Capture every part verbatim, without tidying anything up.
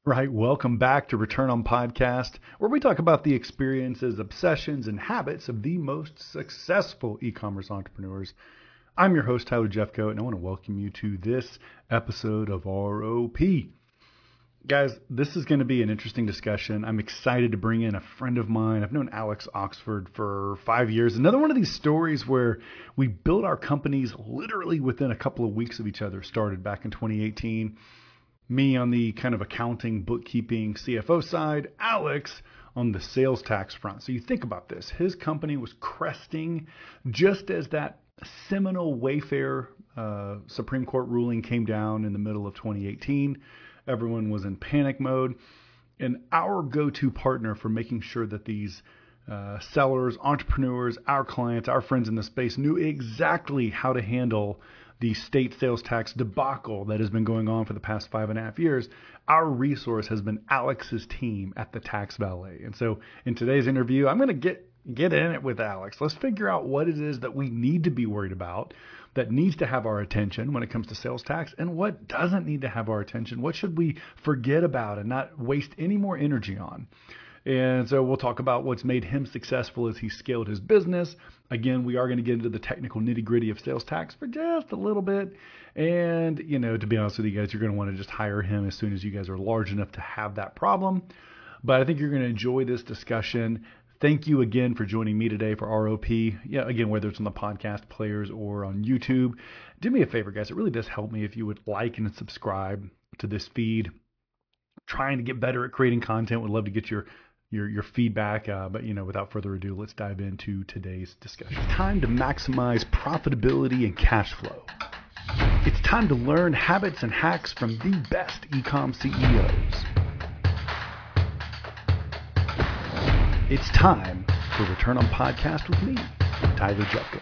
Right. Welcome back to Return on Podcast, where we talk about the experiences, obsessions, and habits of the most successful e-commerce entrepreneurs. I'm your host, Tyler Jeffcoat, and I want to welcome you to this episode of R O P. Guys, this is going to be an interesting discussion. I'm excited to bring in a friend of mine. I've known Alex Oxford for five years. Another one of these stories where we built our companies literally within a couple of weeks of each other. Started back in twenty eighteen. Me on the kind of accounting, bookkeeping, C F O side, Alex on the sales tax front. So you think about this. His company was cresting just as that seminal Wayfair uh, Supreme Court ruling came down in the middle of twenty eighteen. Everyone was in panic mode. And our go-to partner for making sure that these uh, sellers, entrepreneurs, our clients, our friends in the space knew exactly how to handle the state sales tax debacle that has been going on for the past five and a half years, our resource has been Alex's team at the Tax Valet. And so in today's interview, I'm going to get get in it with Alex. Let's figure out what it is that we need to be worried about, that needs to have our attention when it comes to sales tax, and what doesn't need to have our attention. What should we forget about and not waste any more energy on? And so we'll talk about what's made him successful as he scaled his business. Again, we are going to get into the technical nitty gritty of sales tax for just a little bit. And, you know, to be honest with you guys, you're going to want to just hire him as soon as you guys are large enough to have that problem. But I think you're going to enjoy this discussion. Thank you again for joining me today for R O P. Yeah, again, whether it's on the podcast players or on YouTube, do me a favor, guys. It really does help me if you would like and subscribe to this feed. Trying to get better at creating content. Would love to get your Your, your feedback, uh, but you know, without further ado, let's dive into today's discussion. It's time to maximize profitability and cash flow. It's time to learn habits and hacks from the best e-com C E Os. It's time for Return on Podcast with me, Tyler Jeffcoat.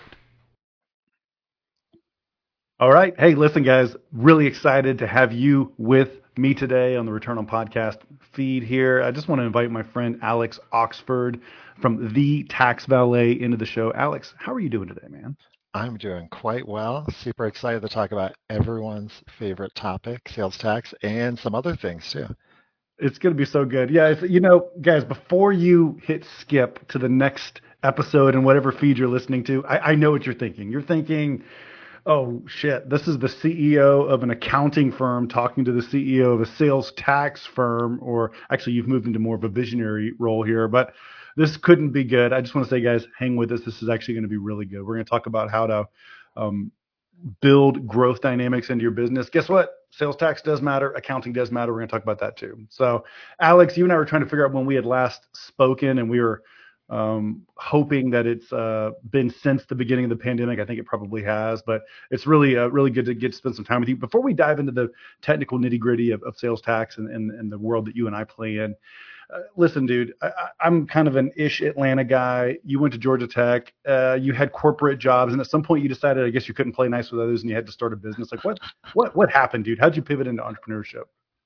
All right. Hey, listen, guys, really excited to have you with me today on the Return on Podcast feed here. I just want to invite my friend Alex Oxford from the Tax Valet into the show. Alex, how are you doing today, man? I'm doing quite well. Super excited to talk about everyone's favorite topic, sales tax, and some other things too. It's going to be so good. Yeah, it's, you know, guys, before you hit skip to the next episode and whatever feed you're listening to, I, I know what you're thinking. You're thinking, oh, shit, this is the C E O of an accounting firm talking to the C E O of a sales tax firm, or actually you've moved into more of a visionary role here, but this couldn't be good. I just want to say, guys, hang with us. This is actually going to be really good. We're going to talk about how to um, build growth dynamics into your business. Guess what? Sales tax does matter. Accounting does matter. We're going to talk about that too. So, Alex, you and I were trying to figure out when we had last spoken, and we were Um, hoping that it's uh, been since the beginning of the pandemic. I think it probably has, but it's really, uh, really good to get to spend some time with you. Before we dive into the technical nitty gritty of, of sales tax and, and, and the world that you and I play in, uh, listen, dude, I, I'm kind of an ish Atlanta guy. You went to Georgia Tech. Uh, you had corporate jobs, and at some point you decided, I guess you couldn't play nice with others, and you had to start a business. Like what, what, what happened, dude? How'd you pivot into entrepreneurship?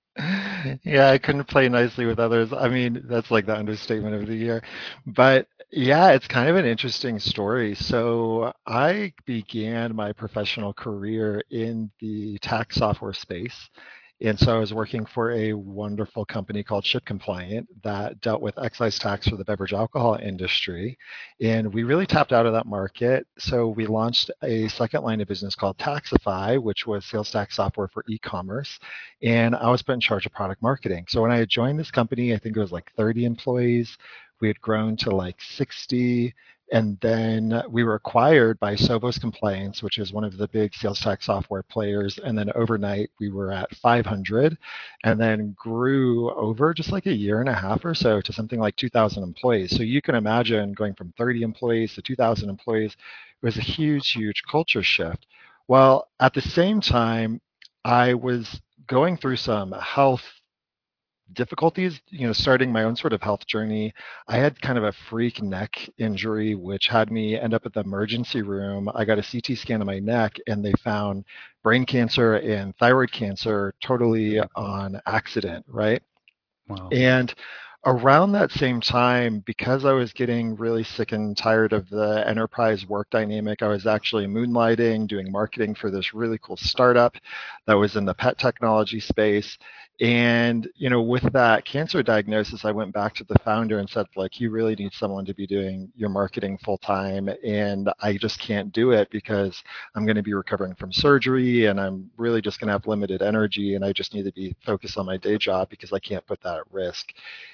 Yeah, I couldn't play nicely with others. I mean, that's like the understatement of the year. But yeah, it's kind of an interesting story. So I began my professional career in the tax software space. And so I was working for a wonderful company called Ship Compliant that dealt with excise tax for the beverage alcohol industry. And we really tapped out of that market. So we launched a second line of business called Taxify, which was sales tax software for e-commerce. And I was put in charge of product marketing. So when I had joined this company, I think it was like thirty employees. We had grown to like sixty. And then we were acquired by Sovos Compliance, which is one of the big sales tax software players. And then overnight, we were at five hundred, and then grew over just like a year and a half or so to something like two thousand employees. So you can imagine going from thirty employees to two thousand employees. It was a huge, huge culture shift. Well, at the same time, I was going through some health difficulties, you know, starting my own sort of health journey. I had kind of a freak neck injury, which had me end up at the emergency room. I got a C T scan of my neck, and they found brain cancer and thyroid cancer totally on accident, right? Wow. And around that same time, because I was getting really sick and tired of the enterprise work dynamic, I was actually moonlighting, doing marketing for this really cool startup that was in the pet technology space. And, you know, with that cancer diagnosis, I went back to the founder and said, like, you really need someone to be doing your marketing full time. And I just can't do it because I'm going to be recovering from surgery and I'm really just going to have limited energy. And I just need to be focused on my day job because I can't put that at risk.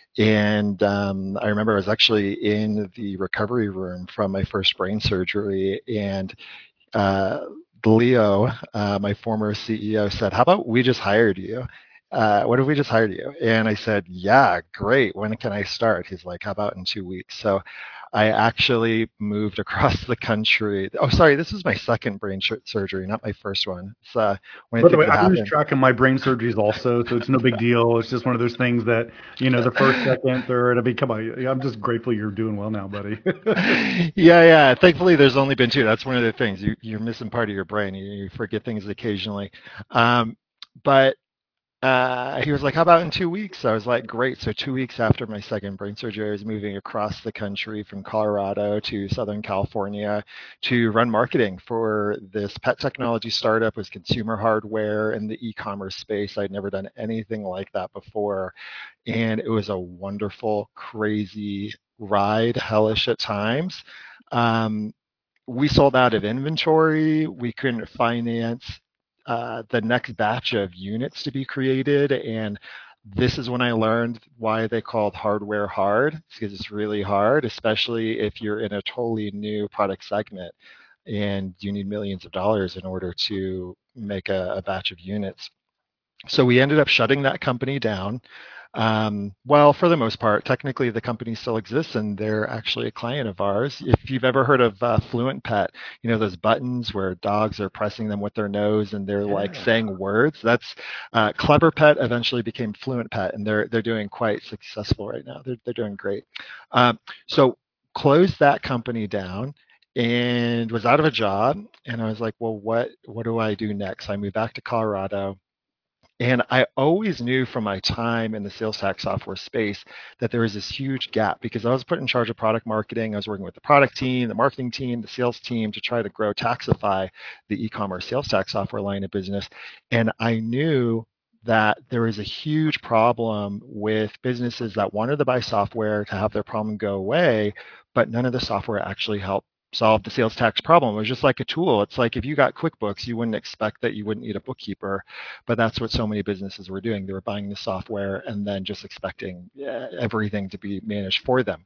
And um, I remember I was actually in the recovery room from my first brain surgery, and uh, Leo, uh, my former C E O, said, "How about we just hired you? Uh, what if we just hired you?" And I said, "Yeah, great. When can I start?" He's like, "How about in two weeks?" So I actually moved across the country. Oh, sorry, this was my second brain sur- surgery, not my first one. It's uh, one of By the the things way, that I lose happened. track of my brain surgeries also, so it's no big deal. It's just one of those things that, you know, the first, second, third. I mean, come on. I'm just grateful you're doing well now, buddy. Yeah, yeah. Thankfully, there's only been two. That's one of the things. You, you're missing part of your brain. You, you forget things occasionally. Um, but uh, he was like, "How about in two weeks?" I was like, "Great." So two weeks after my second brain surgery, I was moving across the country from Colorado to Southern California to run marketing for this pet technology startup. It was consumer hardware in the e-commerce space. I'd never done anything like that before, and it was a wonderful, crazy ride, hellish at times. Um, we sold out of inventory. We couldn't finance uh, the next batch of units to be created. And this is when I learned why they called hardware hard. It's because it's really hard, especially if you're in a totally new product segment and you need millions of dollars in order to make a, a batch of units. So we ended up shutting that company down. Um, well, for the most part, technically the company still exists and they're actually a client of ours. If you've ever heard of uh, Fluent Pet, you know, those buttons where dogs are pressing them with their nose and they're like Yeah. saying words. That's uh, Clever Pet eventually became Fluent Pet, and they're they're doing quite successful right now. They're they're doing great. Um, so closed that company down and was out of a job, and I was like, well, what what do I do next? I moved back to Colorado, and I always knew from my time in the sales tax software space that there was this huge gap because I was put in charge of product marketing. I was working with the product team, the marketing team, the sales team to try to grow Taxify, the e-commerce sales tax software line of business. And I knew that there was a huge problem with businesses that wanted to buy software to have their problem go away, but none of the software actually helped solve the sales tax problem. It was just like a tool. It's like if you got QuickBooks, you wouldn't expect that you wouldn't need a bookkeeper, but that's what so many businesses were doing. They were buying the software and then just expecting uh, everything to be managed for them.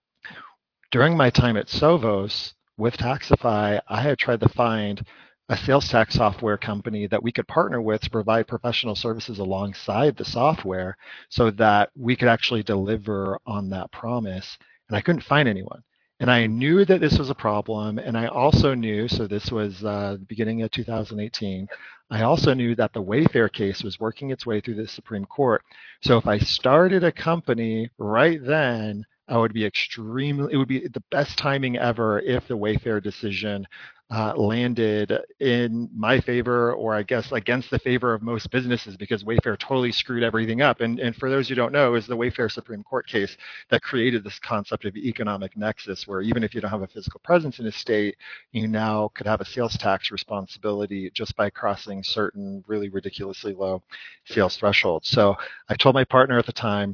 During my time at Sovos with Taxify, I had tried to find a sales tax software company that we could partner with to provide professional services alongside the software so that we could actually deliver on that promise. And I couldn't find anyone. And I knew that this was a problem. And I also knew, so this was uh, the beginning of two thousand eighteen, I also knew that the Wayfair case was working its way through the Supreme Court. So if I started a company right then, I would be extremely, it would be the best timing ever if the Wayfair decision uh, landed in my favor, or I guess against the favor of most businesses, because Wayfair totally screwed everything up. And, and for those who don't know, it was the Wayfair Supreme Court case that created this concept of economic nexus, where even if you don't have a physical presence in a state, you now could have a sales tax responsibility just by crossing certain really ridiculously low sales thresholds. So I told my partner at the time,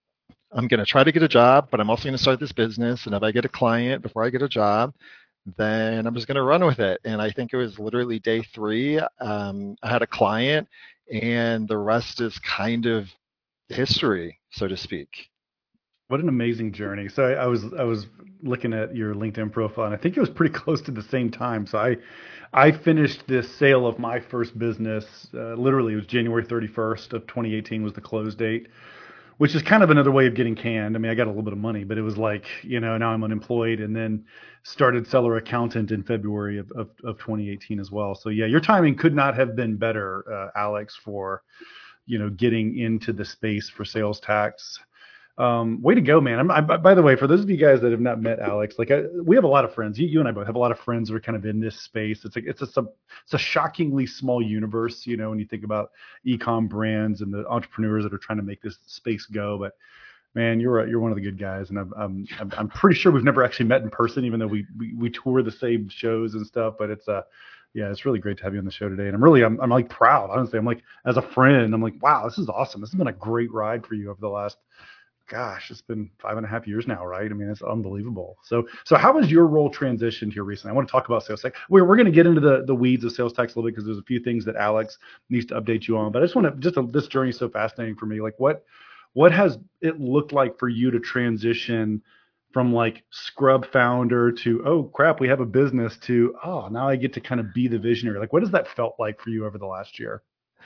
I'm going to try to get a job, but I'm also going to start this business. And if I get a client before I get a job, then I'm just going to run with it. And I think it was literally day three. Um, I had a client, and the rest is kind of history, so to speak. What an amazing journey. So I, I was I was looking at your LinkedIn profile, and I think it was pretty close to the same time. So I I finished this sale of my first business. Uh, literally, it was January thirty-first of twenty eighteen was the close date, which is kind of another way of getting canned. I mean, I got a little bit of money, but it was like, you know, now I'm unemployed, and then started seller accountant in February of, of, of twenty eighteen as well. So yeah, your timing could not have been better, uh, Alex, for, you know, getting into the space for sales tax. Um, way to go, man. I'm, I, by the way, for those of you guys that have not met Alex, like I, we have a lot of friends. You, you and I both have a lot of friends who are kind of in this space. It's like it's a it's a shockingly small universe, you know, when you think about e-com brands and the entrepreneurs that are trying to make this space go. But man, you're a, you're one of the good guys, and I'm I'm I'm pretty sure we've never actually met in person, even though we we, we tour the same shows and stuff. But it's a Yeah, it's really great to have you on the show today. And I'm really, I'm, I'm like proud, honestly. I'm like, as a friend, I'm like, wow, this is awesome. This has been a great ride for you over the last, gosh, it's been five and a half years now, right? I mean, it's unbelievable. So, so how has your role transitioned here recently? I want to talk about sales tech. We're, we're going to get into the, the weeds of sales tax a little bit because there's a few things that Alex needs to update you on. But I just want to, just a, this journey is so fascinating for me. Like, what, what has it looked like for you to transition from like scrub founder to, oh crap, we have a business, to, oh, now I get to kind of be the visionary? Like, what has that felt like for you over the last year?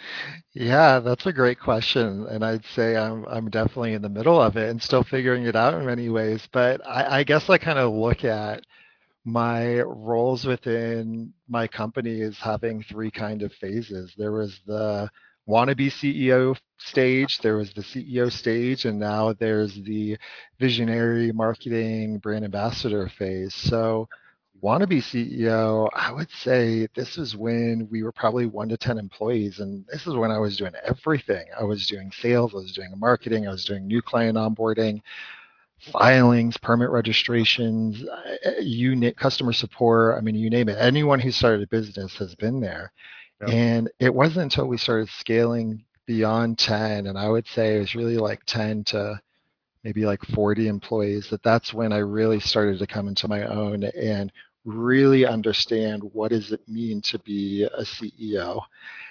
Yeah, that's a great question, and I'd say I'm I'm definitely in the middle of it and still figuring it out in many ways. But I, I guess I kind of look at my roles within my company as having three kind of phases. There was the wannabe C E O stage, there was the C E O stage, and now there's the visionary marketing brand ambassador phase. So wannabe C E O, I would say this is when we were probably one to ten employees. And this is when I was doing everything. I was doing sales, I was doing marketing, I was doing new client onboarding, filings, permit registrations, uh, you na- customer support. I mean, you name it. Anyone who started a business has been there. Yep. And it wasn't until we started scaling beyond ten, and I would say it was really like ten to maybe like forty employees, that that's when I really started to come into my own and really understand what does it mean to be a C E O.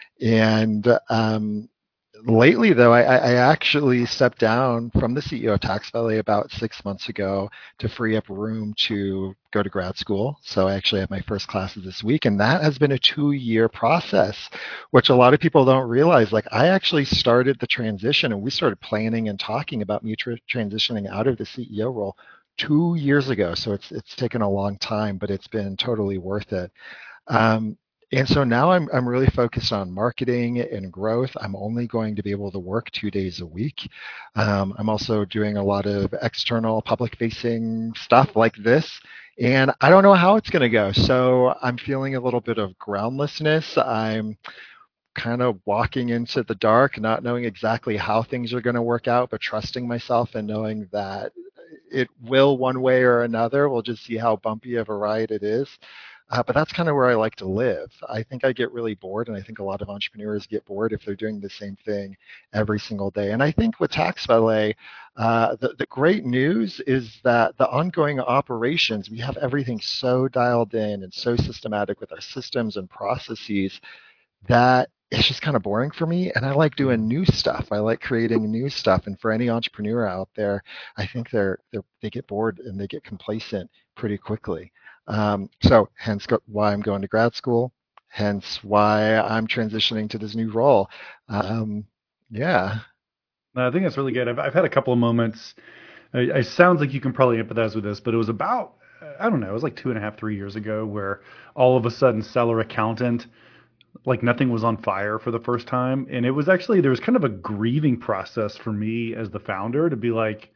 And um, lately, though, I, I actually stepped down from the C E O of Tax Valley about six months ago to free up room to go to grad school. So I actually have my first classes this week, and that has been a two-year process, which a lot of people don't realize. Like, I actually started the transition, and we started planning and talking about me tra- transitioning out of the C E O role two years ago. So it's it's taken a long time, but it's been totally worth it. Um, and so now I'm I'm really focused on marketing and growth. I'm only going to be able to work two days a week. Um, I'm also doing a lot of external public facing stuff like this. And I don't know how it's going to go. So I'm feeling a little bit of groundlessness. I'm kind of walking into the dark, not knowing exactly how things are going to work out, but trusting myself and knowing that it will one way or another. We'll just see how bumpy of a ride it is. Uh, but that's kind of where I like to live. I think I get really bored, and I think a lot of entrepreneurs get bored if they're doing the same thing every single day. And I think with Tax Valet, uh, the, the great news is that the ongoing operations, we have everything so dialed in and so systematic with our systems and processes that it's just kind of boring for me. And I like doing new stuff. I like creating new stuff. And for any entrepreneur out there, I think they're, they're they get bored and they get complacent pretty quickly. Um, so hence go, why I'm going to grad school. Hence why I'm transitioning to this new role. Um, yeah. No, I think that's really good. I've, I've had a couple of moments. It, it sounds like you can probably empathize with this, but it was about, I don't know, it was like two and a half, three years ago where all of a sudden seller accountant, like nothing was on fire for the first time. And it was actually, there was kind of a grieving process for me as the founder to be like,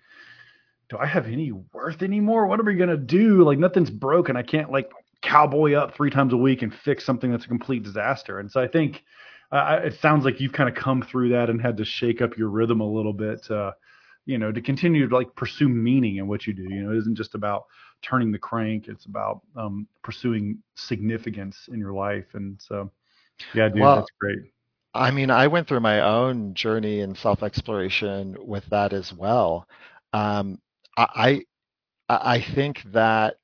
do I have any worth anymore? What are we going to do? Like nothing's broken. I can't like cowboy up three times a week and fix something that's a complete disaster. And so I think uh, it sounds like you've kind of come through that and had to shake up your rhythm a little bit, uh, you know, to continue to like pursue meaning in what you do. You know, it isn't just about turning the crank. It's about um, pursuing significance in your life. And so, yeah, dude, Well, that's great. I mean, I went through my own journey and self-exploration with that as well. Um, I, I I think that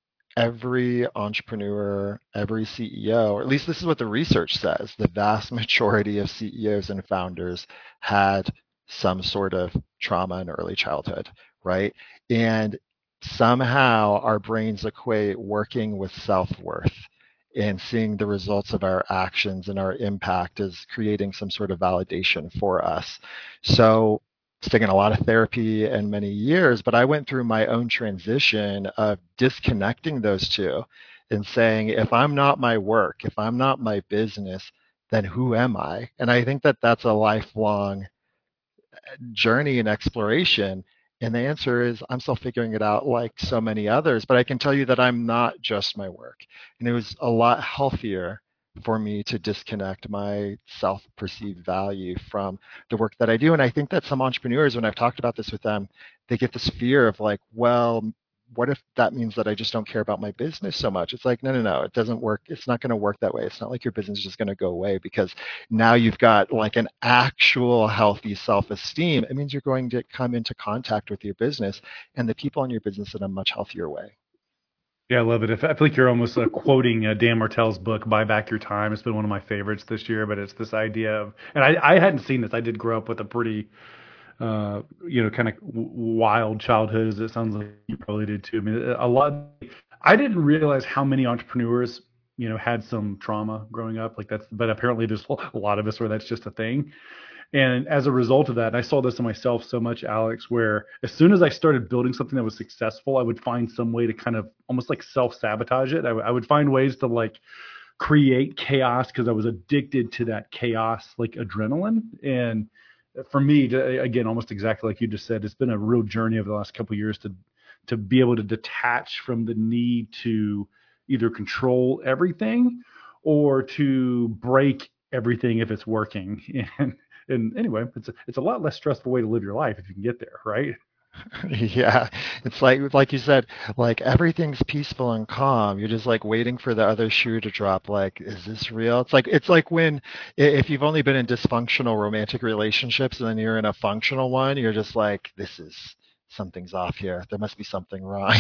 every entrepreneur, every C E O, or at least this is what the research says, the vast majority of C E Os and founders had some sort of trauma in early childhood, right? And somehow our brains equate working with self-worth and seeing the results of our actions and our impact as creating some sort of validation for us. So it's taken a lot of therapy and many years, but I went through my own transition of disconnecting those two and saying, if I'm not my work, if I'm not my business, then who am I? And I think that that's a lifelong journey and exploration. And the answer is, I'm still figuring it out like so many others, but I can tell you that I'm not just my work. And it was a lot healthier for me to disconnect my self perceived value from the work that I do. And I think that some entrepreneurs, when I've talked about this with them, they get this fear of like, well, what if that means that I just don't care about my business so much? It's like, no, no, no, it doesn't work. It's not going to work that way. It's not like your business is just going to go away because now you've got like an actual healthy self-esteem. It means you're going to come into contact with your business and the people in your business in a much healthier way. Yeah, I love it. I feel like you're almost uh, quoting uh, Dan Martell's book, Buy Back Your Time. It's been one of my favorites this year, but it's this idea of, and I, I hadn't seen this. I did grow up with a pretty, uh, you know, kind of wild childhood, as it sounds like you probably did too. I mean, a lot, I didn't realize how many entrepreneurs, you know, had some trauma growing up. Like that's, but apparently there's a lot of us where that's just a thing. And as a result of that, and I saw this in myself so much, Alex, where as soon as I started building something that was successful, I would find some way to kind of almost like self sabotage it. I, w- I would find ways to like create chaos because I was addicted to that chaos, like adrenaline. And for me, to, again, almost exactly like you just said, it's been a real journey over the last couple of years to to be able to detach from the need to either control everything or to break everything if it's working. And and anyway, it's a, it's a lot less stressful way to live your life if you can get there, right? Yeah, it's like like you said, like everything's peaceful and calm. You're just like waiting for the other shoe to drop. Like, is this real? It's like it's like when i- if you've only been in dysfunctional romantic relationships and then you're in a functional one, you're just like, this is something's off here. There must be something wrong.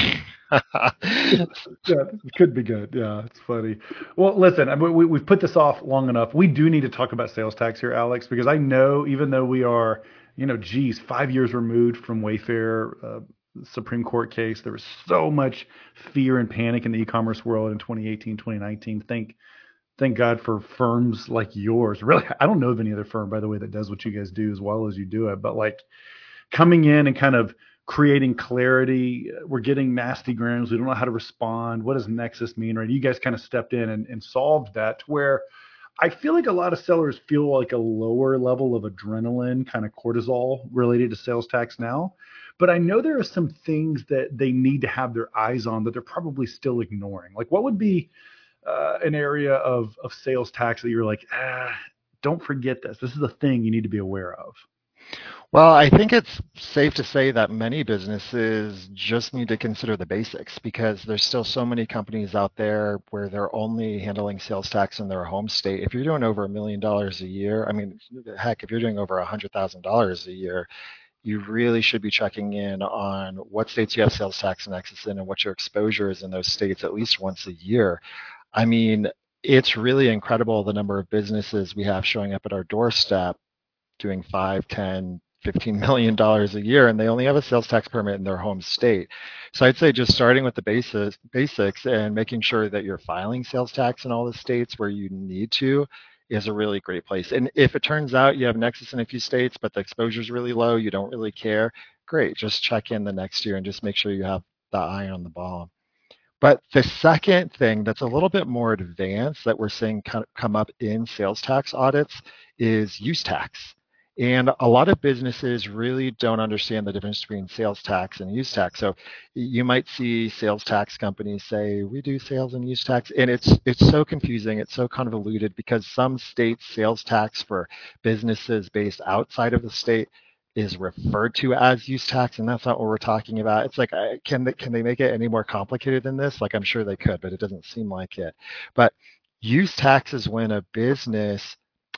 Yeah, it could be good. Yeah, it's funny. Well, listen, I mean, we, we've put this off long enough. We do need to talk about sales tax here, Alex, because I know even though we are, you know, geez, five years removed from Wayfair uh, Supreme Court case, there was so much fear and panic in the e-commerce world in twenty eighteen, twenty nineteen. Thank, thank God for firms like yours. Really, I don't know of any other firm, by the way, that does what you guys do as well as you do it. But like, coming in and kind of creating clarity. We're getting nasty grams. We don't know how to respond. What does Nexus mean, right? You guys kind of stepped in and, and solved that to where I feel like a lot of sellers feel like a lower level of adrenaline, kind of cortisol related to sales tax now. But I know there are some things that they need to have their eyes on that they're probably still ignoring. Like what would be uh, an area of, of sales tax that you're like, ah, don't forget this. This is a thing you need to be aware of. Well, I think it's safe to say that many businesses just need to consider the basics because there's still so many companies out there where they're only handling sales tax in their home state. If you're doing over a million dollars a year, I mean, heck, if you're doing over a hundred thousand dollars a year, you really should be checking in on what states you have sales tax and excess in and what your exposure is in those states at least once a year. I mean, it's really incredible the number of businesses we have showing up at our doorstep doing five, ten, fifteen million dollars a year, and they only have a sales tax permit in their home state. So I'd say just starting with the basics, basics and making sure that you're filing sales tax in all the states where you need to is a really great place. And if it turns out you have Nexus in a few states, but the exposure is really low, you don't really care, great. Just check in the next year and just make sure you have the eye on the ball. But the second thing that's a little bit more advanced that we're seeing come up in sales tax audits is use tax. And a lot of businesses really don't understand the difference between sales tax and use tax. So you might see sales tax companies say, we do sales and use tax. And it's it's so confusing. It's so convoluted because some states sales tax for businesses based outside of the state is referred to as use tax, and that's not what we're talking about. It's like, uh, can they, can they make it any more complicated than this? Like, I'm sure they could, but it doesn't seem like it. But use tax is when a business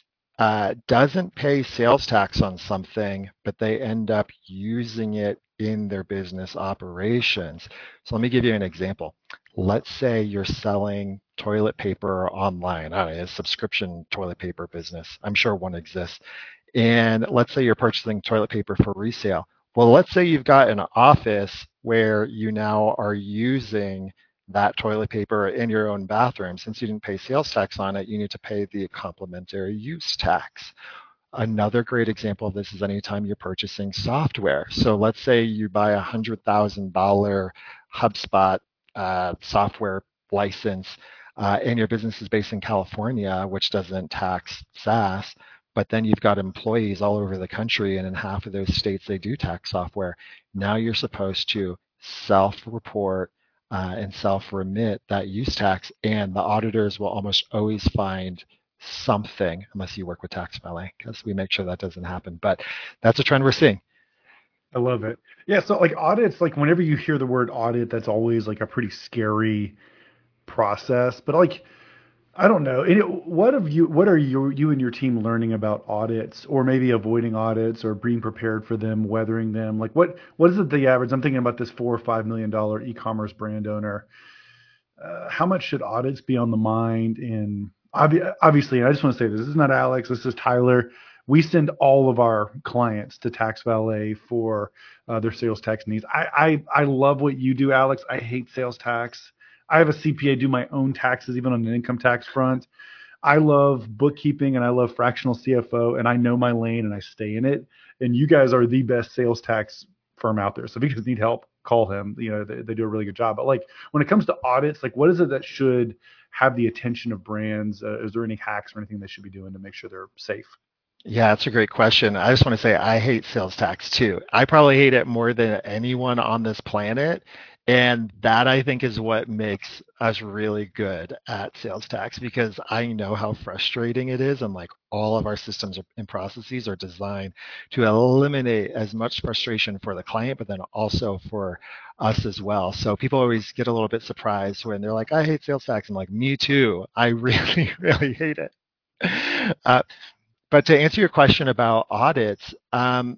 uh, doesn't pay sales tax on something, but they end up using it in their business operations. So let me give you an example. Let's say you're selling toilet paper online. I don't know, a subscription toilet paper business. I'm sure one exists. And let's say you're purchasing toilet paper for resale. Well, let's say you've got an office where you now are using that toilet paper in your own bathroom. Since you didn't pay sales tax on it, you need to pay the complementary use tax. Another great example of this is anytime you're purchasing software. So let's say you buy a one hundred thousand dollars HubSpot uh, software license, uh, and your business is based in California, which doesn't tax SaaS, but then you've got employees all over the country, and in half of those states, they do tax software. Now you're supposed to self-report uh, and self-remit that use tax, and the auditors will almost always find something, unless you work with tax filing, because we make sure that doesn't happen. But that's a trend we're seeing. I love it. Yeah, so like audits, like whenever you hear the word audit, that's always like a pretty scary process. But like, I don't know. Any- What have you, what are you, you and your team learning about audits, or maybe avoiding audits, or being prepared for them, weathering them? Like, what, what is it the average? I'm thinking about this four or five million dollar e-commerce brand owner. Uh, how much should audits be on the mind? And obvi- obviously, and I just want to say this, this is not Alex, this is Tyler. We send all of our clients to Tax Valet for uh, their sales tax needs. I, I I love what you do, Alex. I hate sales tax. I have a C P A do my own taxes, even on an income tax front. I love bookkeeping and I love fractional C F O, and I know my lane and I stay in it. And you guys are the best sales tax firm out there. So if you guys need help, call him. You know, they, they do a really good job. But like when it comes to audits, like what is it that should have the attention of brands? Uh, is there any hacks or anything they should be doing to make sure they're safe? Yeah, that's a great question. I just want to say I hate sales tax too. I probably hate it more than anyone on this planet. And that I think is what makes us really good at sales tax because I know how frustrating it is. And like all of our systems and processes are designed to eliminate as much frustration for the client, but then also for us as well. So people always get a little bit surprised when they're like, I hate sales tax. I'm like, me too. I really, really hate it. Uh, but to answer your question about audits, um,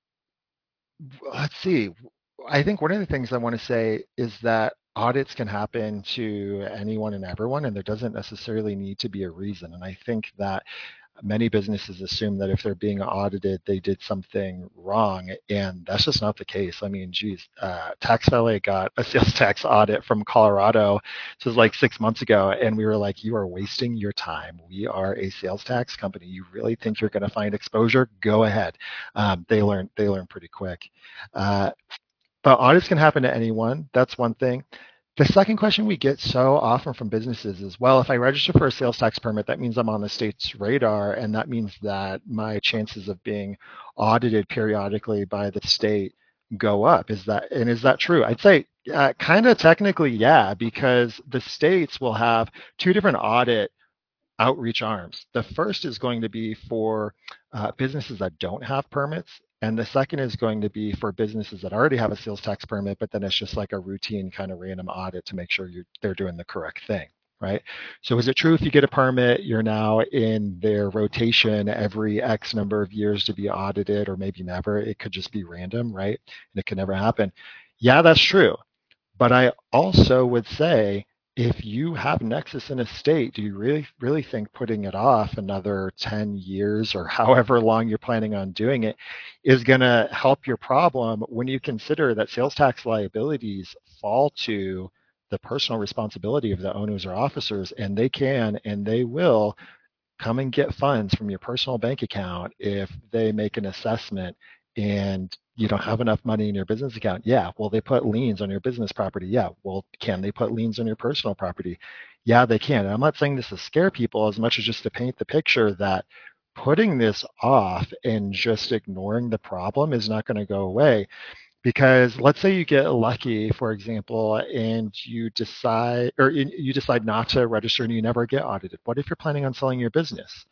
let's see. I think one of the things I want to say is that audits can happen to anyone and everyone, and there doesn't necessarily need to be a reason. And I think that many businesses assume that if they're being audited, they did something wrong, and that's just not the case. I mean, geez, uh, Tax Valet got a sales tax audit from Colorado. This was like six months ago, and we were like, "You are wasting your time. We are a sales tax company. You really think you're going to find exposure? Go ahead." Um, they learn they learn pretty quick. Uh, but audits can happen to anyone. That's one thing. The second question we get so often from businesses is, well, if I register for a sales tax permit, that means I'm on the state's radar, and that means that my chances of being audited periodically by the state go up. Is that and is that true? I'd say uh, kind of technically, yeah, because the states will have two different audit outreach arms. The first is going to be for uh, businesses that don't have permits. And the second is going to be for businesses that already have a sales tax permit, but then it's just like a routine kind of random audit to make sure you they're doing the correct thing, right? So is it true if you get a permit, you're now in their rotation every X number of years to be audited, or maybe never? It could just be random, right? And it could never happen. Yeah, that's true. But I also would say if you have Nexus in a state, do you really really think putting it off another ten years or however long you're planning on doing it is going to help your problem when you consider that sales tax liabilities fall to the personal responsibility of the owners or officers, and they can and they will come and get funds from your personal bank account if they make an assessment and you don't have enough money in your business account. Yeah, well, they put liens on your business property. Yeah, well, can they put liens on your personal property? Yeah, they can. And I'm not saying this to scare people as much as just to paint the picture that putting this off and just ignoring the problem is not going to go away. Because let's say you get lucky, for example, and you decide or you decide not to register and you never get audited. What if you're planning on selling your business?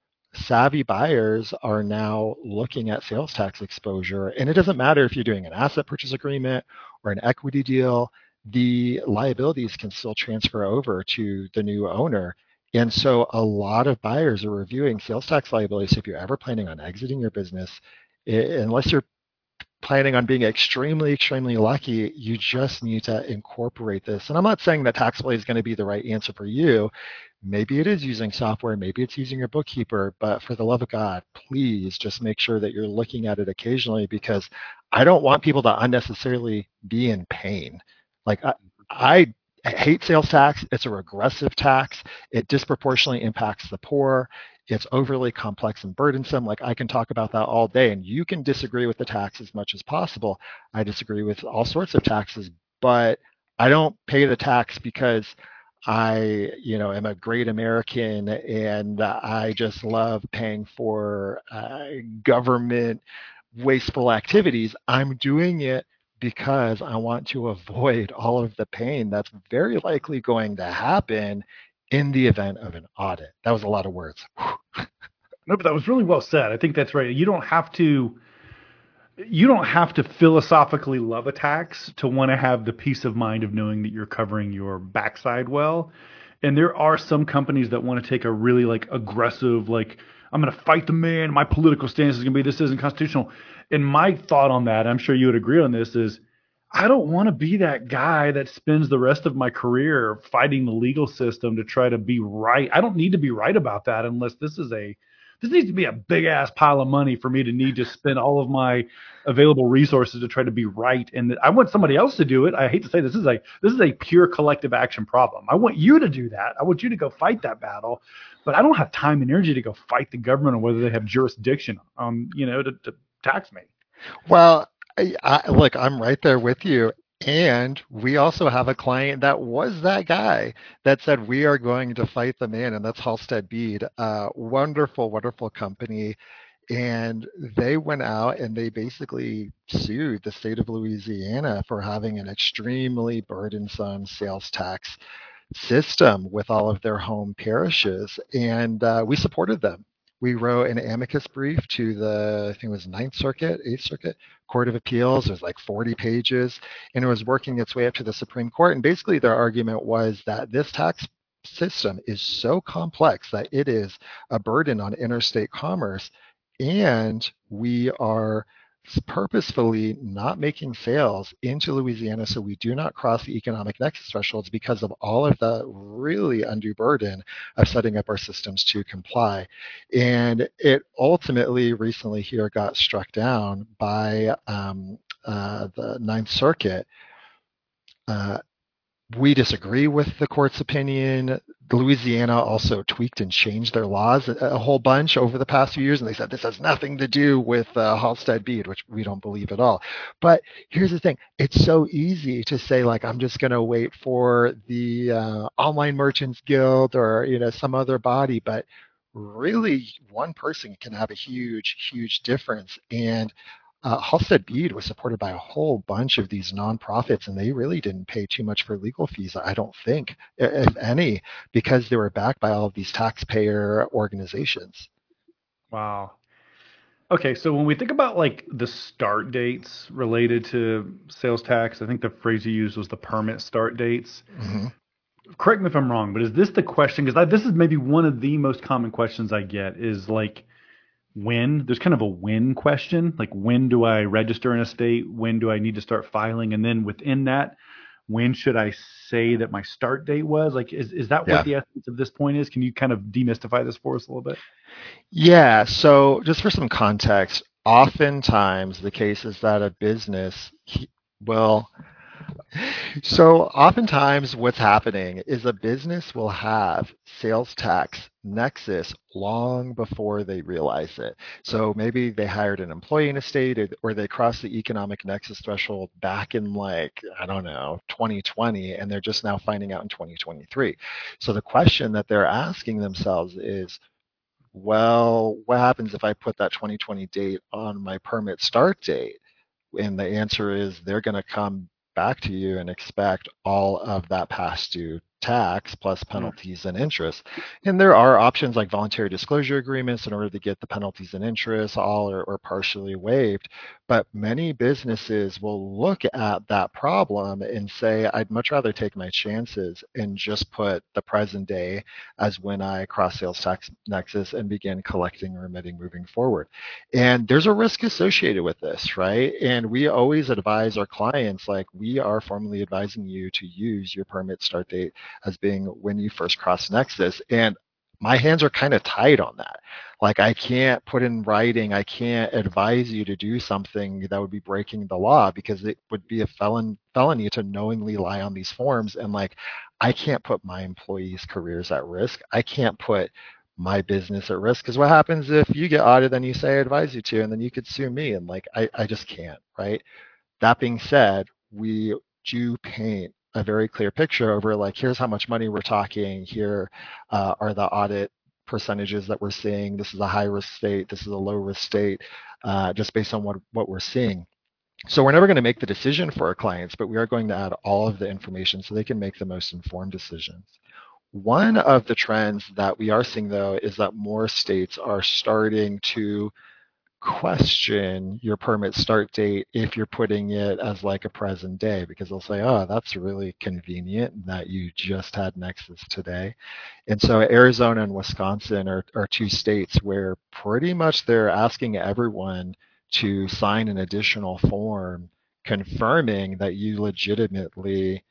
Savvy buyers are now looking at sales tax exposure, and it doesn't matter if you're doing an asset purchase agreement or an equity deal, the liabilities can still transfer over to the new owner. And so a lot of buyers are reviewing sales tax liabilities. So if you're ever planning on exiting your business, unless you're planning on being extremely, extremely lucky, you just need to incorporate this. And I'm not saying that Taxable is going to be the right answer for you. Maybe it is using software, maybe it's using your bookkeeper, but for the love of God, please just make sure that you're looking at it occasionally because I don't want people to unnecessarily be in pain. Like I, I hate sales tax. It's a regressive tax. It disproportionately impacts the poor. It's overly complex and burdensome. Like I can talk about that all day, and you can disagree with the tax as much as possible. I disagree with all sorts of taxes, but I don't pay the tax because I, you know, am a great American and I just love paying for uh, government wasteful activities. I'm doing it because I want to avoid all of the pain that's very likely going to happen in the event of an audit. That was a lot of words. No, but that was really well said. I think that's right. You don't have to. you don't have to philosophically love a tax to want to have the peace of mind of knowing that you're covering your backside well. And there are some companies that want to take a really like aggressive, like, I'm going to fight the man. My political stance is going to be this isn't constitutional. And my thought on that, I'm sure you would agree on this, is I don't want to be that guy that spends the rest of my career fighting the legal system to try to be right. I don't need to be right about that unless this is a this needs to be a big ass pile of money for me to need to spend all of my available resources to try to be right. And I want somebody else to do it. I hate to say this is a this is a pure collective action problem. I want you to do that. I want you to go fight that battle, but I don't have time and energy to go fight the government on whether they have jurisdiction on, you know, to, to tax me. Well, I, I, look, I'm right there with you. And we also have a client that was that guy that said, we are going to fight the man, and that's Halstead Beed. Uh, wonderful, wonderful company. And they went out and they basically sued the state of Louisiana for having an extremely burdensome sales tax system with all of their home parishes. And uh, we supported them. We wrote an amicus brief to the, I think it was Ninth Circuit, Eighth Circuit Court of Appeals. It was like forty pages, and it was working its way up to the Supreme Court. And basically, their argument was that this tax system is so complex that it is a burden on interstate commerce, and we are purposefully not making sales into Louisiana so we do not cross the economic nexus thresholds because of all of the really undue burden of setting up our systems to comply. And it ultimately recently here got struck down by um, uh, the Ninth Circuit. Uh, we disagree with the court's opinion. Louisiana also tweaked and changed their laws a, a whole bunch over the past few years, and they said this has nothing to do with uh, Halstead Beed, which we don't believe at all. But here's the thing: it's so easy to say, like, I'm just going to wait for the uh, Online Merchants Guild or you know some other body, but really, one person can have a huge, huge difference. And uh, Halstead Beed was supported by a whole bunch of these nonprofits, and they really didn't pay too much for legal fees, I don't think, if any, because they were backed by all of these taxpayer organizations. Wow. Okay, so when we think about like the start dates related to sales tax, I think the phrase you used was the permit start dates. Mm-hmm. Correct me if I'm wrong, but is this the question? Because this is maybe one of the most common questions I get is like when. There's kind of a when question, like when do I register in a state? When do I need to start filing? And then within that, when should I say that my start date was? Like, is is that what Yeah. the essence of this point is? Can you kind of demystify this for us a little bit? Yeah. So, just for some context, oftentimes the case is that a business will So oftentimes what's happening is a business will have sales tax nexus long before they realize it. So maybe they hired an employee in a state or, or they crossed the economic nexus threshold back in like, I don't know, twenty twenty, and they're just now finding out in twenty twenty-three. So the question that they're asking themselves is, well, what happens if I put that twenty twenty date on my permit start date? And the answer is they're going to come back to you and expect all of that past due tax plus Hmm. penalties and interest. And there are options like voluntary disclosure agreements in order to get the penalties and interest all or, or partially waived. But many businesses will look at that problem and say, I'd much rather take my chances and just put the present day as when I cross sales tax nexus and begin collecting or remitting moving forward. And there's a risk associated with this, right? And we always advise our clients, like, we are formally advising you to use your permit start date as being when you first cross Nexus. And my hands are kind of tied on that. Like, I can't put in writing, I can't advise you to do something that would be breaking the law because it would be a felon felony to knowingly lie on these forms. And like, I can't put my employees' careers at risk. I can't put my business at risk because what happens if you get audited and you say I advise you to, and then you could sue me, and like I, I just can't, right? That being said, we do paint a very clear picture over like, here's how much money we're talking, here uh, are the audit percentages that we're seeing, this is a high risk state, this is a low risk state, uh, just based on what, what we're seeing. So we're never going to make the decision for our clients, but we are going to add all of the information so they can make the most informed decisions. One of the trends that we are seeing, though, is that more states are starting to question your permit start date if you're putting it as like a present day, because they'll say, oh, that's really convenient that you just had Nexus today. And so Arizona and Wisconsin are, are two states where pretty much they're asking everyone to sign an additional form confirming that you legitimately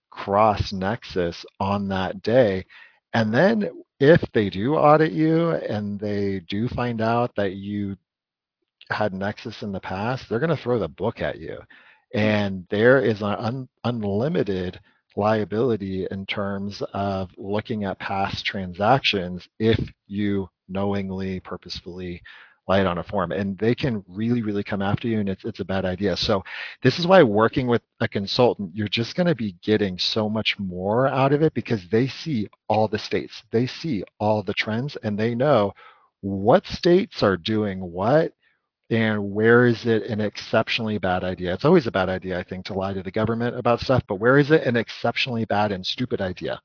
cross Nexus on that day. And then if they do audit you and they do find out that you had Nexus in the past, they're going to throw the book at you. And there is an un- unlimited liability in terms of looking at past transactions if you knowingly, purposefully lied on a form. And they can really, really come after you, and it's, it's a bad idea. So this is why working with a consultant, you're just going to be getting so much more out of it because they see all the states, they see all the trends, and they know what states are doing what and where is it an exceptionally bad idea? It's always a bad idea, I think, to lie to the government about stuff, but where is it an exceptionally bad and stupid idea?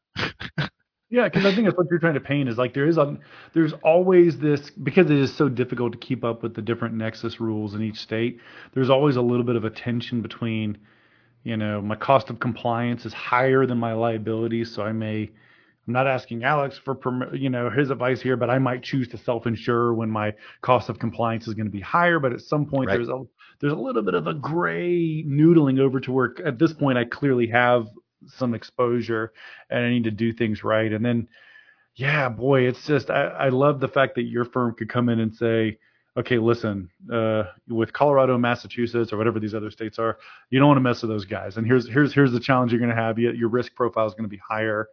Yeah, because I think that's what you're trying to paint is like there is a there's always this because it is so difficult to keep up with the different Nexus rules in each state. There's always a little bit of a tension between, you know, my cost of compliance is higher than my liability, so I may I'm not asking Alex for you know his advice here, but I might choose to self-insure when my cost of compliance is going to be higher. But at some point, Right. there's a there's a little bit of a gray noodling over to where at this point I clearly have some exposure and I need to do things right. And then yeah, boy, it's just I, I love the fact that your firm could come in and say, okay, listen, uh, with Colorado and Massachusetts or whatever these other states are, you don't want to mess with those guys. And here's here's here's the challenge you're going to have. Your risk profile is going to be higher.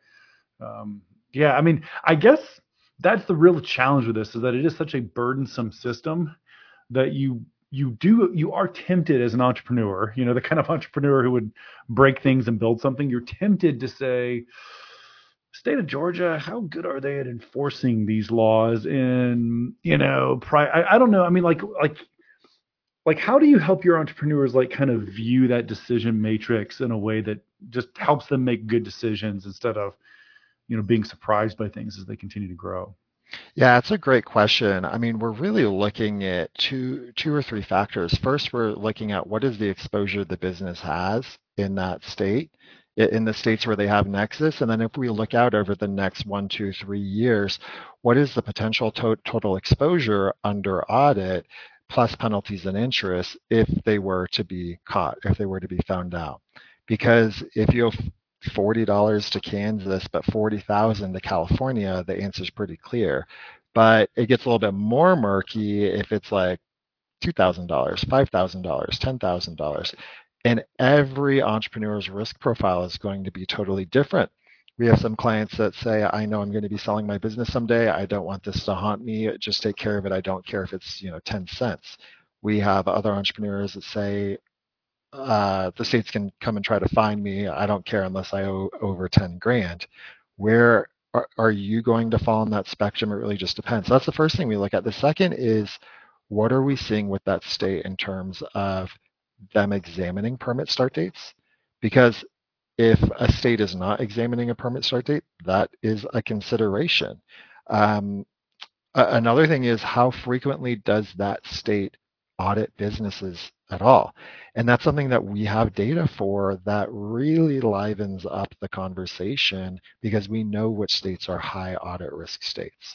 Um, yeah, I mean, I guess that's the real challenge with this is that it is such a burdensome system that you you do you are tempted as an entrepreneur, you know, the kind of entrepreneur who would break things and build something. You're tempted to say, state of Georgia, how good are they at enforcing these laws? And you know, pri- I, I don't know. I mean, like like like how do you help your entrepreneurs like kind of view that decision matrix in a way that just helps them make good decisions instead of you know being surprised by things as they continue to grow? Yeah, it's a great question. I mean, we're really looking at two, two or three factors. First, we're looking at what is the exposure the business has in that state, i- in the states where they have Nexus. And then if we look out over the next one, two, three years, what is the potential to- total exposure under audit plus penalties and interest if they were to be caught, if they were to be found out? Because if you have forty dollars to Kansas, but forty thousand to California, the answer is pretty clear. But it gets a little bit more murky if it's like two thousand dollars five thousand dollars ten thousand dollars And every entrepreneur's risk profile is going to be totally different. We have some clients that say, I know I'm going to be selling my business someday. I don't want this to haunt me. Just take care of it. I don't care if it's, you know, ten cents. We have other entrepreneurs that say, uh, the states can come and try to find me. I don't care unless I owe over ten grand. Where are, are you going to fall in that spectrum? It really just depends. So that's the first thing we look at. The second is what are we seeing with that state in terms of them examining permit start dates? Because if a state is not examining a permit start date, that is a consideration. Um, Another thing is how frequently does that state audit businesses at all? And that's something that we have data for that really livens up the conversation because we know which states are high audit risk states,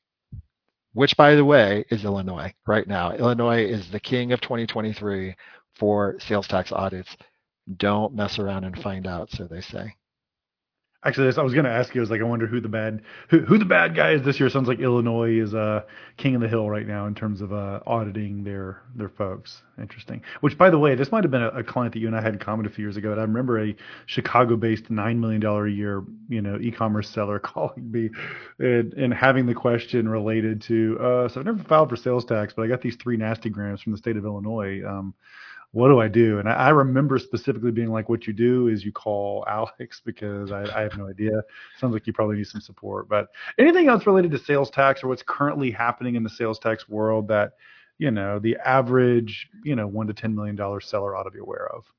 which, by the way, is Illinois right now. Illinois is the king of twenty twenty-three for sales tax audits. Don't mess around and find out, so they say. Actually, this I was going to ask you. I was like, I wonder who the bad who, who the bad guy is this year. Sounds like Illinois is uh, king of the hill right now in terms of uh, auditing their their folks. Interesting. Which, by the way, this might have been a, a client that you and I had in common a few years ago. And I remember a Chicago-based nine million dollar a year you know e-commerce seller calling me and, and having the question related to. Uh, so I've never filed for sales tax, but I got these three nasty grams from the state of Illinois. Um, what do I do? And I, I remember specifically being like, what you do is you call Alex because I, I have no idea. Sounds like you probably need some support. But anything else related to sales tax or what's currently happening in the sales tax world that, you know, the average, you know, one to ten million dollar seller ought to be aware of?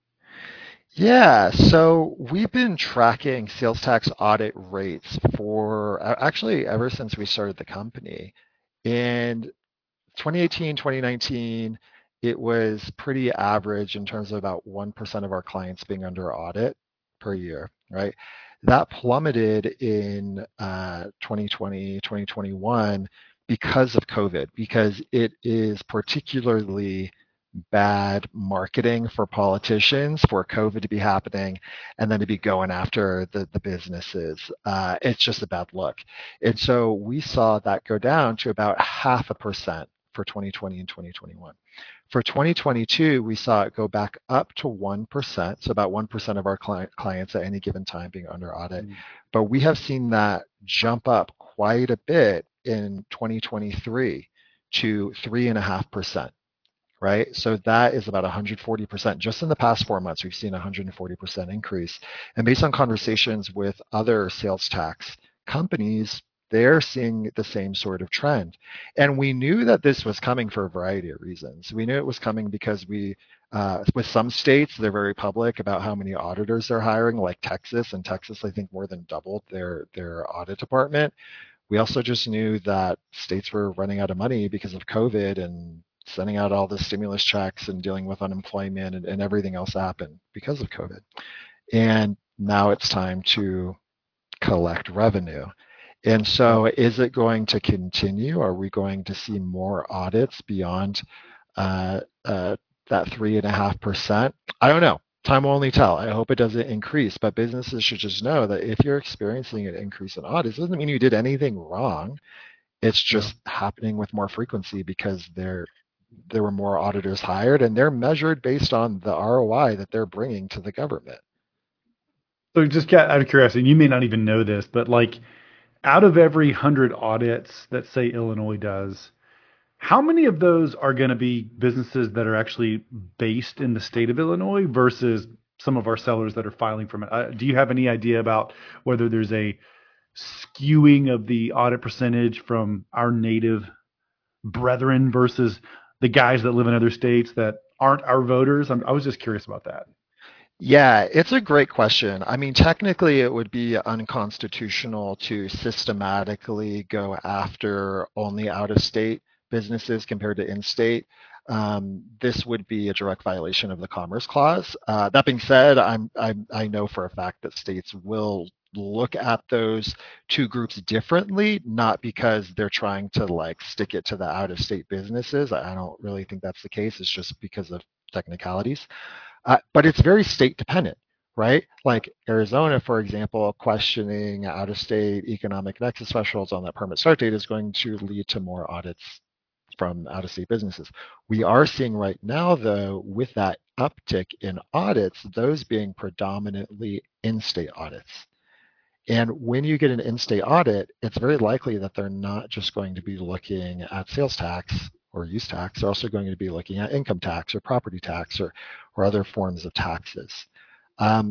Yeah, so we've been tracking sales tax audit rates for uh, actually ever since we started the company. And twenty eighteen, twenty nineteen, it was pretty average in terms of about one percent of our clients being under audit per year, right? That plummeted in uh, twenty twenty, twenty twenty-one because of COVID, because it is particularly bad marketing for politicians for COVID to be happening and then to be going after the, the businesses. Uh, it's just a bad look. And so we saw that go down to about half a percent for twenty twenty and twenty twenty-one. For twenty twenty-two, we saw it go back up to one percent, so about one percent of our client, clients at any given time being under audit. Mm. But we have seen that jump up quite a bit in twenty twenty-three to three point five percent. Right? So that is about one hundred forty percent. Just in the past four months, we've seen a one hundred forty percent increase. And based on conversations with other sales tax companies, they're seeing the same sort of trend. And we knew that this was coming for a variety of reasons. We knew it was coming because we, uh, with some states, they're very public about how many auditors they're hiring, like Texas. And Texas, I think, more than doubled their, their audit department. We also just knew that states were running out of money because of COVID and sending out all the stimulus checks and dealing with unemployment and, and everything else happened because of COVID. And now it's time to collect revenue. And so is it going to continue? Are we going to see more audits beyond uh, uh, that three and a half percent? I don't know. Time will only tell. I hope it doesn't increase, but businesses should just know that if you're experiencing an increase in audits, it doesn't mean you did anything wrong. It's just yeah. happening with more frequency because they're there were more auditors hired, and they're measured based on the R O I that they're bringing to the government. So just got out of curiosity, you may not even know this, but like out of every hundred audits that say Illinois does, how many of those are going to be businesses that are actually based in the state of Illinois versus some of our sellers that are filing from it? Uh, do you have any idea about whether there's a skewing of the audit percentage from our native brethren versus the guys that live in other states that aren't our voters? I'm, I was just curious about that. Yeah, it's a great question. I mean, technically, it would be unconstitutional to systematically go after only out-of-state businesses compared to in-state. Um, this would be a direct violation of the Commerce Clause. Uh, that being said, I'm, I'm, I know for a fact that states will look at those two groups differently, not because they're trying to like stick it to the out-of-state businesses. I don't really think that's the case. It's just because of technicalities. Uh, but it's very state dependent, right? Like Arizona, for example, questioning out-of-state economic nexus thresholds on that permit start date is going to lead to more audits from out-of-state businesses. We are seeing right now, though, with that uptick in audits, those being predominantly in-state audits. And when you get an in-state audit, it's very likely that they're not just going to be looking at sales tax or use tax. They're also going to be looking at income tax or property tax or, or other forms of taxes. Um,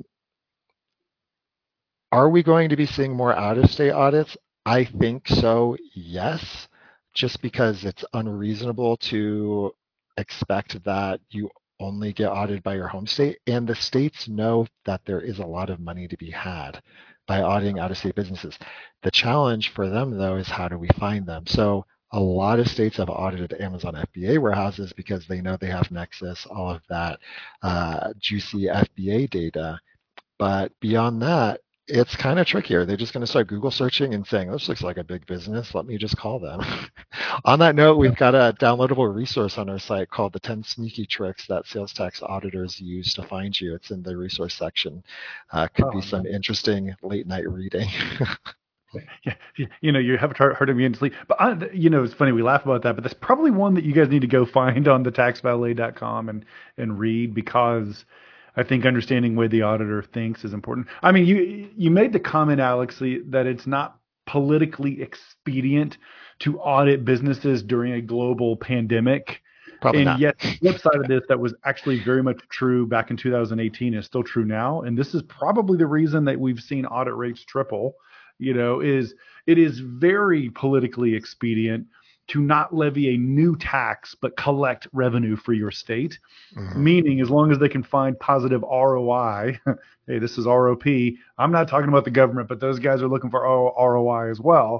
are we going to be seeing more out-of-state audits? I think so, yes, just because it's unreasonable to expect that you only get audited by your home state. And the states know that there is a lot of money to be had by auditing out-of-state businesses. The challenge for them, though, is how do we find them? So a lot of states have audited Amazon F B A warehouses because they know they have Nexus, all of that uh, juicy F B A data. But beyond that, it's kind of trickier. They're just going to start Google searching and saying, this looks like a big business. Let me just call them. On that note, we've got a downloadable resource on our site called the ten Sneaky Tricks that Sales Tax Auditors Use to Find You. It's in the resource section. Uh, could oh, be some man. interesting late night reading. Yeah, you know, you have a hard time getting to sleep. But, I, you know, it's funny, we laugh about that, but that's probably one that you guys need to go find on the tax valet dot com and, and read, because I think understanding the way the auditor thinks is important. I mean, you you made the comment, Alex, that it's not politically expedient to audit businesses during a global pandemic. Probably and not. Yet the flip side of this that was actually very much true back in two thousand eighteen is still true now. And this is probably the reason that we've seen audit rates triple, you know, is it is very politically expedient to not levy a new tax, but collect revenue for your state. Mm-hmm. Meaning, as long as they can find positive R O I, hey, this is R O P. I'm not talking about the government, but those guys are looking for R O I as well.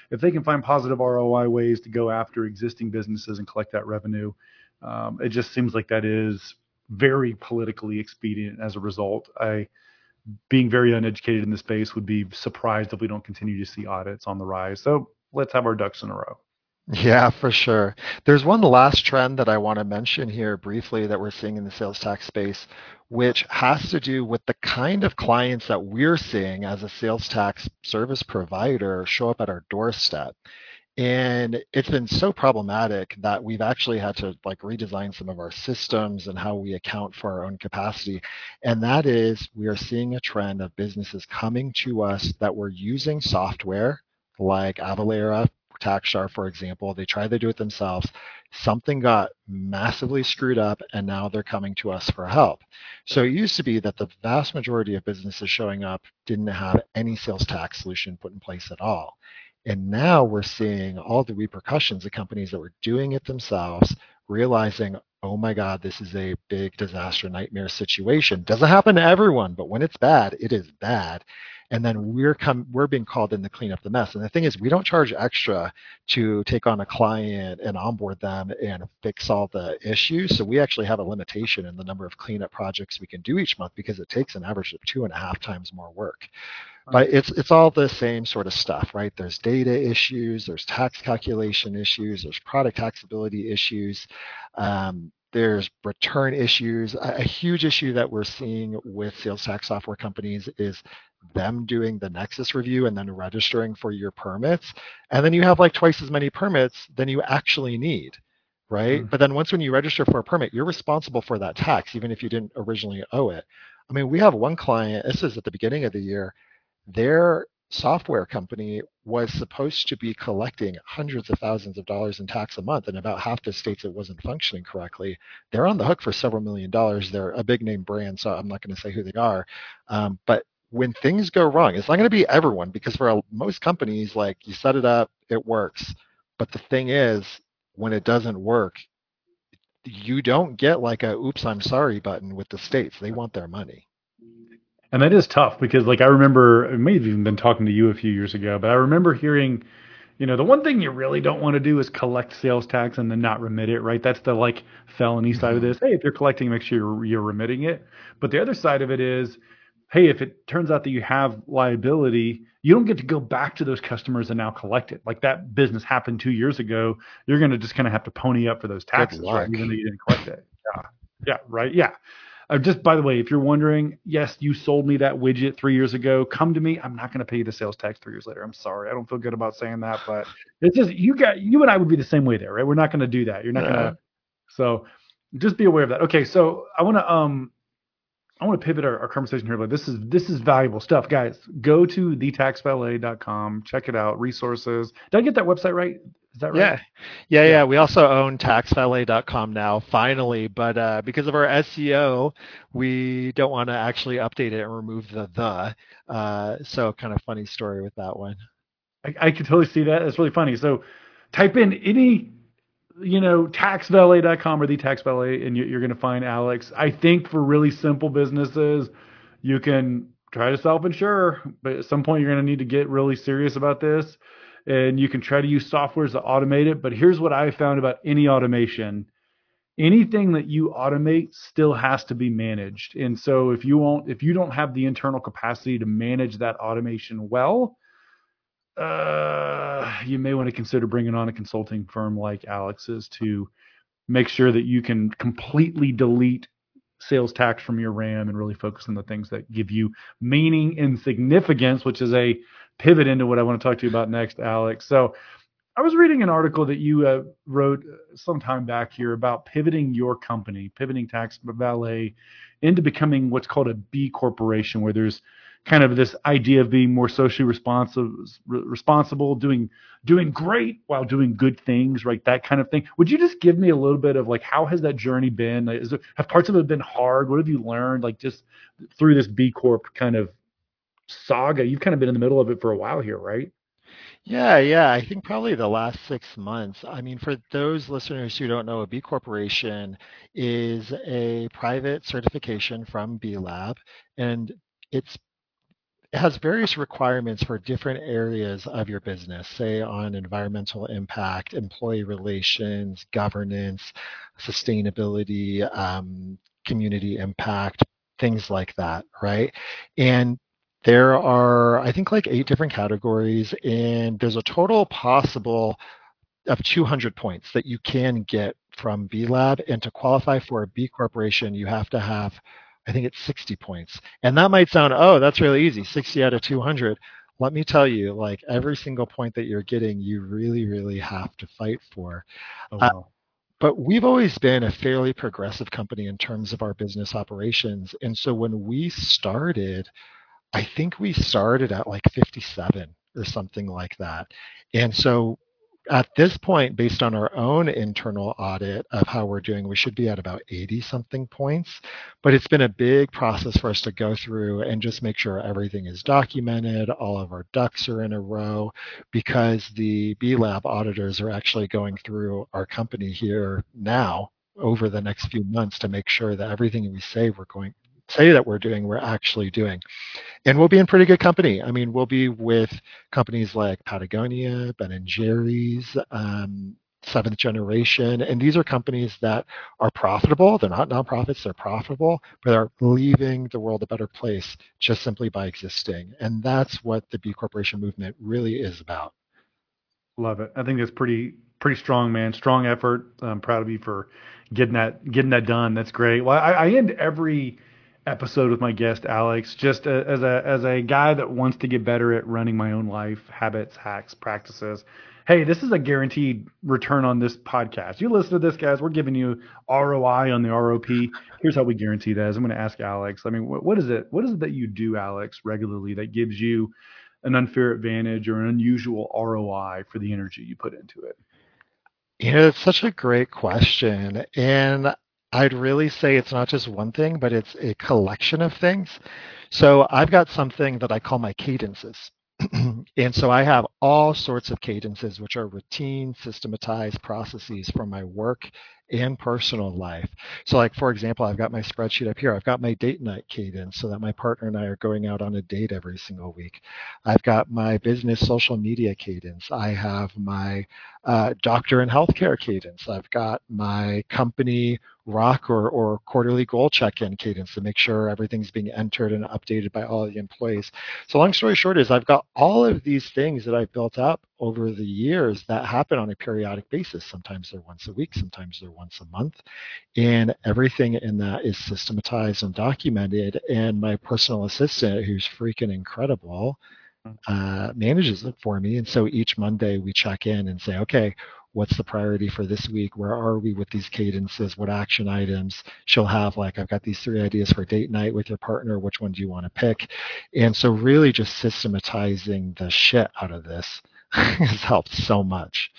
if they can find positive R O I ways to go after existing businesses and collect that revenue, um, it just seems like that is very politically expedient as a result. I, being very uneducated in the space, would be surprised if we don't continue to see audits on the rise. So let's have our ducks in a row. Yeah, for sure. There's one last trend that I want to mention here briefly that we're seeing in the sales tax space, which has to do with the kind of clients that we're seeing as a sales tax service provider show up at our doorstep. And it's been so problematic that we've actually had to like redesign some of our systems and how we account for our own capacity. And that is, we are seeing a trend of businesses coming to us that were using software like Avalara, TaxStar, for example. They tried to do it themselves. Something got massively screwed up, and now they're coming to us for help. So it used to be that the vast majority of businesses showing up didn't have any sales tax solution put in place at all. And now we're seeing all the repercussions of companies that were doing it themselves, realizing, oh my God, this is a big disaster nightmare situation. Doesn't happen to everyone, but when it's bad, it is bad. And then we're come we're being called in to clean up the mess. And the thing is, we don't charge extra to take on a client and onboard them and fix all the issues. So we actually have a limitation in the number of cleanup projects we can do each month because it takes an average of two and a half times more work. But it's it's all the same sort of stuff, right? There's data issues, there's tax calculation issues, there's product taxability issues, um, there's return issues. A, a huge issue that we're seeing with sales tax software companies is them doing the Nexus review and then registering for your permits. And then you have like twice as many permits than you actually need, right? Mm. But then once when you register for a permit, you're responsible for that tax, even if you didn't originally owe it. I mean, we have one client, this is at the beginning of the year, their software company was supposed to be collecting hundreds of thousands of dollars in tax a month, and about half the states it wasn't functioning correctly. They're on the hook for several million dollars. They're a big name brand, so I'm not going to say who they are. Um, but when things go wrong, it's not going to be everyone, because for most companies, like, you set it up, it works. But the thing is, when it doesn't work, you don't get like a oops, I'm sorry button with the states. They want their money. And that is tough because, like, I remember, I may have even been talking to you a few years ago, but I remember hearing, you know, the one thing you really don't want to do is collect sales tax and then not remit it, right? That's the like felony side of Mm-hmm. this. Hey, if you're collecting, make sure you're, you're remitting it. But the other side of it is, hey, if it turns out that you have liability, you don't get to go back to those customers and now collect it. Like, that business happened two years ago. You're going to just kind of have to pony up for those Good taxes, right? luck. Even though you didn't collect it. Yeah. Yeah. Right. Yeah. Uh, just by the way, if you're wondering, yes, you sold me that widget three years ago. Come to me. I'm not going to pay you the sales tax three years later. I'm sorry. I don't feel good about saying that, but it's just, you got, you and I would be the same way there, right? We're not going to do that. You're not going Yeah. to. So just be aware of that. Okay. So I want to, um, I want to pivot our, our conversation here, but this is this is valuable stuff, guys. Go to the tax valet dot com, check it out. Resources. Did I get that website right? Is that right? Yeah. Yeah, Yeah. yeah. We also own tax valet dot com now, finally. But uh, because of our S E O, we don't want to actually update it and remove the the. Uh, so kind of funny story with that one. I, I can totally see that. It's really funny. So type in any, you know, tax valet dot com or the tax valet, and you, you're going to find Alex. I think for really simple businesses, you can try to self-insure, but at some point you're going to need to get really serious about this, and you can try to use softwares to automate it. But here's what I found about any automation: anything that you automate still has to be managed. And so if you won't, if you don't have the internal capacity to manage that automation well, uh, you may want to consider bringing on a consulting firm like Alex's to make sure that you can completely delete sales tax from your RAM and really focus on the things that give you meaning and significance, which is a pivot into what I want to talk to you about next, Alex. So I was reading an article that you uh, wrote some time back here about pivoting your company, pivoting Tax Valet into becoming what's called a B corporation, where there's kind of this idea of being more socially responsive, responsible, doing doing great while doing good things, right? That kind of thing. Would you just give me a little bit of like, how has that journey been? Is it, have parts of it been hard? What have you learned, like, just through this B Corp kind of saga? You've kind of been in the middle of it for a while here, right? Yeah, yeah. I think probably the last six months. I mean, for those listeners who don't know, a B Corporation is a private certification from B Lab, and it's it has various requirements for different areas of your business, say on environmental impact, employee relations, governance, sustainability, um, community impact, things like that, right? And there are, I think, like eight different categories, and there's a total possible of two hundred points that you can get from B Lab. And to qualify for a B Corporation, you have to have, I think it's sixty points. And that might sound, oh, that's really easy, sixty out of two hundred. Let me tell you, like every single point that you're getting, you really, really have to fight for. Oh, Uh, wow. but we've always been a fairly progressive company in terms of our business operations. And so when we started, I think we started at like fifty-seven or something like that. And so at this point, based on our own internal audit of how we're doing, we should be at about eighty something points. But it's been a big process for us to go through and just make sure everything is documented, all of our ducks are in a row, because the B Lab auditors are actually going through our company here now over the next few months to make sure that everything we say we're going say that we're doing, we're actually doing. And we'll be in pretty good company. I mean, we'll be with companies like Patagonia, Ben and Jerry's, um, Seventh Generation, and these are companies that are profitable. They're not nonprofits; they're profitable, but are leaving the world a better place just simply by existing. And that's what the B Corporation movement really is about. Love it. I think that's pretty pretty strong, man. Strong effort. I'm proud of you for getting that getting that done. That's great. Well, I, I end every episode with my guest Alex, just a, as a as a guy that wants to get better at running my own life, habits, hacks, practices. Hey, this is a guaranteed return on this podcast. You listen to this, guys. We're giving you R O I on the R O P. Here's how we guarantee that. Is I'm going to ask Alex. I mean, what, what is it? What is it that you do, Alex, regularly that gives you an unfair advantage or an unusual R O I for the energy you put into it? You know, it's such a great question. And I'd really say it's not just one thing, but it's a collection of things. So I've got something that I call my cadences. And so I have all sorts of cadences, which are routine, systematized processes from my work and personal life. So, like, for example, I've got my spreadsheet up here. I've got my date night cadence so that my partner and I are going out on a date every single week. I've got my business social media cadence. I have my uh, doctor and healthcare cadence. I've got my company rock or, or quarterly goal check-in cadence to make sure everything's being entered and updated by all the employees. So long story short is I've got all of these things that I've built up over the years that happen on a periodic basis. Sometimes they're once a week, sometimes they're once a month. And everything in that is systematized and documented. And my personal assistant, who's freaking incredible, uh, manages it for me. And so each Monday we check in and say, okay, what's the priority for this week? Where are we with these cadences? What action items? She'll have like, I've got these three ideas for date night with your partner. Which one do you want to pick? And so really just systematizing the shit out of this has helped so much.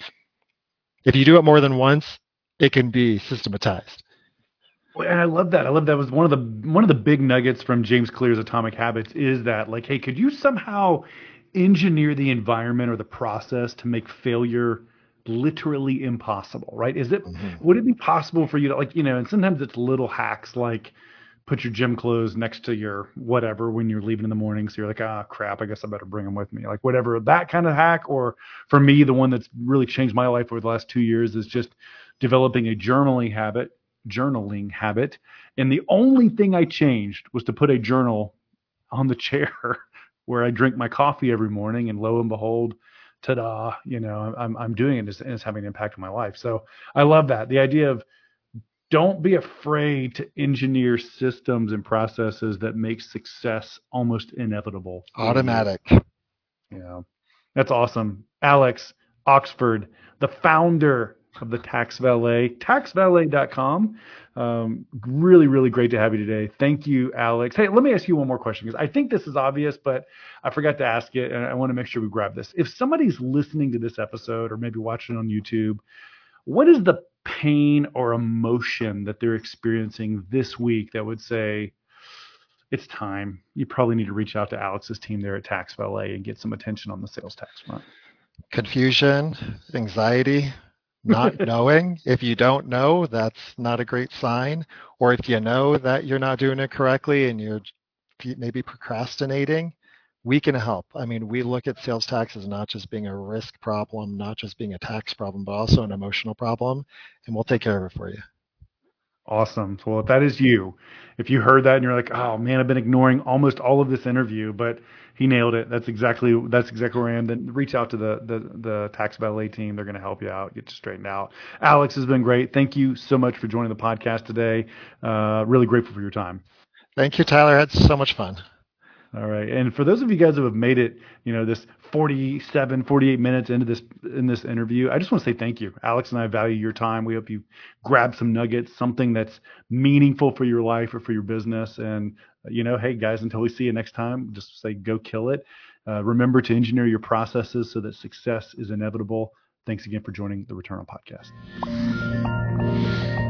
If you do it more than once, it can be systematized. Well, and I love that. I love that was one of the one of the big nuggets from James Clear's Atomic Habits is that like, hey, could you somehow engineer the environment or the process to make failure literally impossible, right? Is it Mm-hmm. would it be possible for you to like, you know, and sometimes it's little hacks like put your gym clothes next to your whatever when you're leaving in the morning. So you're like, ah, crap, I guess I better bring them with me. Like whatever that kind of hack. Or for me, the one that's really changed my life over the last two years is just developing a journaling habit, journaling habit. And the only thing I changed was to put a journal on the chair where I drink my coffee every morning. And lo and behold, ta-da, you know, I'm, I'm doing it and it's, and it's having an impact on my life. So I love that. The idea of don't be afraid to engineer systems and processes that make success almost inevitable for you. Automatic. Yeah, that's awesome. Alex Oxford, the founder of the Tax Valet, tax valet dot com. Um, really, really great to have you today. Thank you, Alex. Hey, let me ask you one more question because I think this is obvious, but I forgot to ask it, and I want to make sure we grab this. If somebody's listening to this episode or maybe watching on YouTube, what is the pain or emotion that they're experiencing this week that would say it's time? You probably need to reach out to Alex's team there at Tax Valet and get some attention on the sales tax front. Confusion, anxiety, not knowing. If you don't know, that's not a great sign. Or if you know that you're not doing it correctly and you're maybe procrastinating, we can help. I mean, we look at sales tax as not just being a risk problem, not just being a tax problem, but also an emotional problem, and we'll take care of it for you. Awesome. Well, if that is you, if you heard that and you're like, oh man, I've been ignoring almost all of this interview, but he nailed it. That's exactly that's exactly where I am. Then reach out to the the, the Tax Battle A team. They're going to help you out, get you straightened out. Alex has been great. Thank you so much for joining the podcast today. Uh, really grateful for your time. Thank you, Tyler. I had so much fun. All right. And for those of you guys who have made it, you know, this forty-seven, forty-eight minutes into this in this interview, I just want to say thank you. Alex and I value your time. We hope you grab some nuggets, something that's meaningful for your life or for your business. And, you know, hey, guys, until we see you next time, just say go kill it. Uh, remember to engineer your processes so that success is inevitable. Thanks again for joining the Return On Podcast.